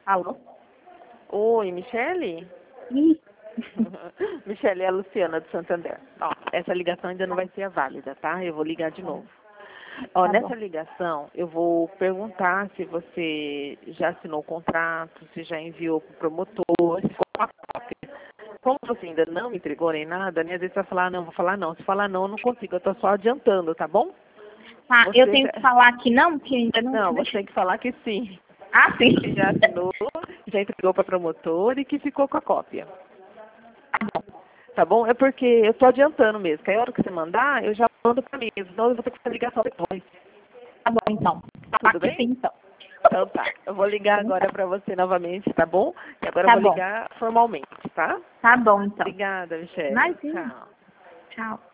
Alô? Oi, Michele? Ih, Michele, é a Luciana do Santander. Ó, essa ligação ainda não vai ser válida, tá? Eu vou ligar de novo. Ó, tá nessa bom. ligação, eu vou perguntar se você já assinou o contrato, se já enviou para o promotor, se ficou com a cópia. Como você ainda não me entregou nem nada, né? Às vezes você vai falar, não, vou falar não. Se falar não, eu não consigo, eu tô só adiantando, tá bom? Tá, eu Você tenho que falar que não, que ainda não... Não, você tem que falar que sim. Ah, sim. Que já assinou, já entregou para promotor e que ficou com a cópia. Tá bom? É porque eu tô adiantando mesmo, que a hora que você mandar, eu já mando pra mim, senão eu vou ter que fazer ligação depois. Tá bom, então. Falar Tudo que bem? sim, então. Então tá. Eu vou ligar Então agora tá. pra você novamente, tá bom? E agora eu Tá vou bom. ligar formalmente, tá? Tá bom, então. Obrigada, Michele. Imagina. Tchau. Tchau.